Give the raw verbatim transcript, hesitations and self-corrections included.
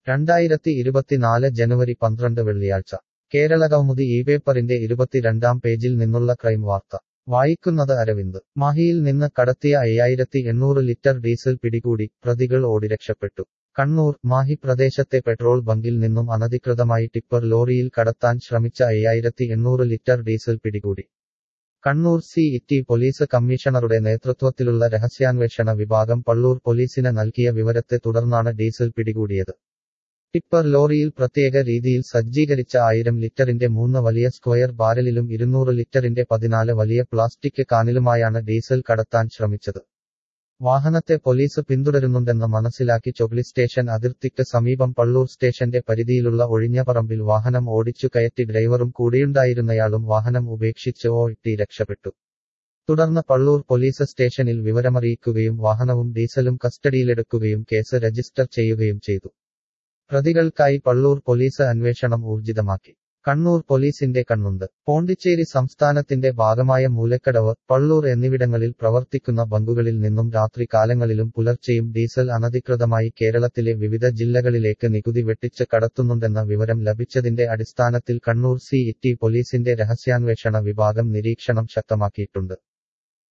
രണ്ടായിരത്തി ഇരുപത്തിനാല് ജനുവരി പന്ത്രണ്ട് വെള്ളിയാഴ്ച കേരളകൗമുദി ഈ പേപ്പറിന്റെ ഇരുപത്തിരണ്ടാം പേജിൽ നിന്നുള്ള ക്രൈം വാർത്ത വായിക്കുന്നത് അരവിന്ദ്. മാഹിയിൽ നിന്ന് കടത്തിയ അയ്യായിരത്തി എണ്ണൂറ് ലിറ്റർ ഡീസൽ പിടികൂടി, പ്രതികൾ ഓടി രക്ഷപ്പെട്ടു. കണ്ണൂർ മാഹി പ്രദേശത്തെ പെട്രോൾ ബങ്കിൽ നിന്നും അനധികൃതമായി ടിപ്പർ ലോറിയിൽ കടത്താൻ ശ്രമിച്ച അയ്യായിരത്തി എണ്ണൂറ് ലിറ്റർ ഡീസൽ പിടികൂടി. കണ്ണൂർ സി ഇറ്റി പോലീസ് കമ്മീഷണറുടെ നേതൃത്വത്തിലുള്ള രഹസ്യാന്വേഷണ വിഭാഗം പള്ളൂർ പോലീസിന് നൽകിയ വിവരത്തെ തുടർന്നാണ് ഡീസൽ പിടികൂടിയത്. ടിപ്പർ ലോറിയിൽ പ്രത്യേക രീതിയിൽ സജ്ജീകരിച്ച ആയിരം ലിറ്ററിന്റെ മൂന്ന് വലിയ സ്ക്വയർ ബാരലിലും ഇരുന്നൂറ് ലിറ്ററിന്റെ പതിനാല് വലിയ പ്ലാസ്റ്റിക് കാനിലുമായാണ് ഡീസൽ കടത്താൻ ശ്രമിച്ചത്. വാഹനത്തെ പോലീസ് പിന്തുടരുന്നുണ്ടെന്ന് മനസ്സിലാക്കി ചൊവ്ലി സ്റ്റേഷൻ അതിർത്തിക്ക് സമീപം പള്ളൂർ സ്റ്റേഷന്റെ പരിധിയിലുള്ള ഒഴിഞ്ഞപറമ്പിൽ വാഹനം ഓടിച്ചു കയറ്റി ഡ്രൈവറും കൂടെയുണ്ടായിരുന്നയാളും വാഹനം ഉപേക്ഷിച്ച് ഓട്ടി രക്ഷപ്പെട്ടു. തുടർന്ന് പള്ളൂർ പോലീസ് സ്റ്റേഷനിൽ വിവരമറിയിക്കുകയും വാഹനവും ഡീസലും കസ്റ്റഡിയിലെടുക്കുകയും കേസ് രജിസ്റ്റർ ചെയ്യുകയും ചെയ്തു. പ്രതികൾക്കായി പള്ളൂർ പോലീസ് അന്വേഷണം ഊർജിതമാക്കി. കണ്ണൂർ പോലീസിന്റെ കണ്ണുണ്ട്. പോണ്ടിച്ചേരി സംസ്ഥാനത്തിന്റെ ഭാഗമായ മൂലക്കടവ്, പള്ളൂർ എന്നിവിടങ്ങളിൽ പ്രവർത്തിക്കുന്ന ബങ്കുകളിൽ നിന്നും രാത്രി കാലങ്ങളിലും പുലർച്ചെയും ഡീസൽ അനധികൃതമായി കേരളത്തിലെ വിവിധ ജില്ലകളിലേക്ക് നികുതി വെട്ടിച്ച് കടത്തുന്നുണ്ടെന്ന വിവരം ലഭിച്ചതിന്റെ അടിസ്ഥാനത്തിൽ കണ്ണൂർ സി ഇറ്റി പോലീസിന്റെ രഹസ്യാന്വേഷണ വിഭാഗം നിരീക്ഷണം ശക്തമാക്കിയിട്ടുണ്ട്.